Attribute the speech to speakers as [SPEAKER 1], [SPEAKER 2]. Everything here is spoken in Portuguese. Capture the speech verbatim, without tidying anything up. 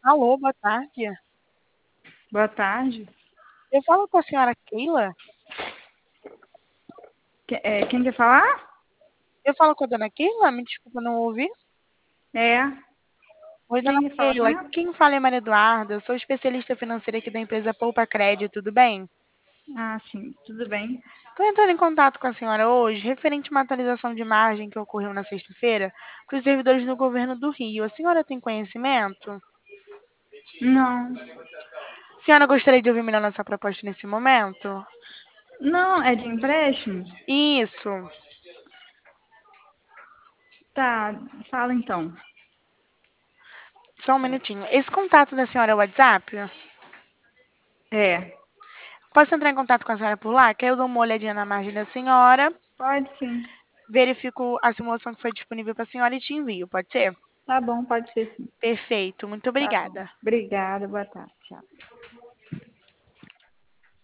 [SPEAKER 1] Alô, boa tarde.
[SPEAKER 2] Boa tarde.
[SPEAKER 1] Eu falo com a senhora Keila?
[SPEAKER 2] Que- é, quem quer falar?
[SPEAKER 1] Eu falo com a dona Keila? Me desculpa, não ouvi.
[SPEAKER 2] É.
[SPEAKER 1] Oi, dona
[SPEAKER 2] Quem quer falar
[SPEAKER 1] Keila.
[SPEAKER 2] mesmo?
[SPEAKER 1] Quem fala é Maria Eduarda. Eu sou especialista financeira aqui da empresa Poupa Crédito, tudo bem?
[SPEAKER 2] Ah, sim, tudo bem.
[SPEAKER 1] Estou entrando em contato com a senhora hoje, referente a uma atualização de margem que ocorreu na sexta-feira para os servidores do governo do Rio. A senhora tem conhecimento?
[SPEAKER 2] Não.
[SPEAKER 1] A senhora gostaria de ouvir melhor nossa proposta nesse momento?
[SPEAKER 2] Não, é de empréstimo?
[SPEAKER 1] Isso.
[SPEAKER 2] Tá, fala então.
[SPEAKER 1] Só um minutinho. Esse contato da senhora é o WhatsApp?
[SPEAKER 2] É,
[SPEAKER 1] Posso entrar em contato com a senhora por lá? Que aí eu dou uma olhadinha na margem da senhora,
[SPEAKER 2] pode sim.
[SPEAKER 1] verifico a simulação que foi disponível para a senhora e te envio, pode ser?
[SPEAKER 2] Tá bom, pode ser sim.
[SPEAKER 1] Perfeito, muito
[SPEAKER 2] Tá bom.
[SPEAKER 1] obrigada.
[SPEAKER 2] Obrigada, boa tarde. Tchau.